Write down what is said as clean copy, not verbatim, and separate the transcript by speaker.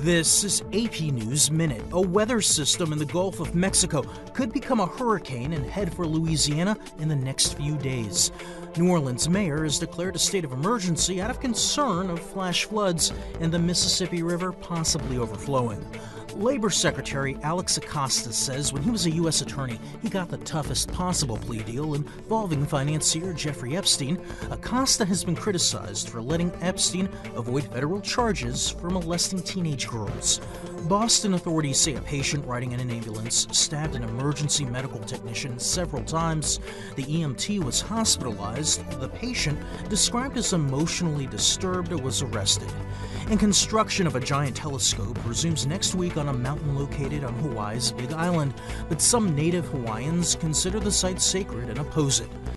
Speaker 1: This is AP News Minute. A weather system in the Gulf of Mexico could become a hurricane and head for Louisiana in the next few days. New Orleans mayor has declared a state of emergency out of concern of flash floods and the Mississippi River possibly overflowing. Labor Secretary Alex Acosta says when he was a U.S. attorney, he got the toughest possible plea deal involving financier Jeffrey Epstein. Acosta has been criticized for letting Epstein avoid federal charges for molesting teenage girls. Boston authorities say a patient riding in an ambulance stabbed an emergency medical technician several times. The EMT was hospitalized. The patient, described as emotionally disturbed, was arrested. And construction of a giant telescope resumes next week on a mountain located on Hawaii's Big Island, but some native Hawaiians consider the site sacred and oppose it.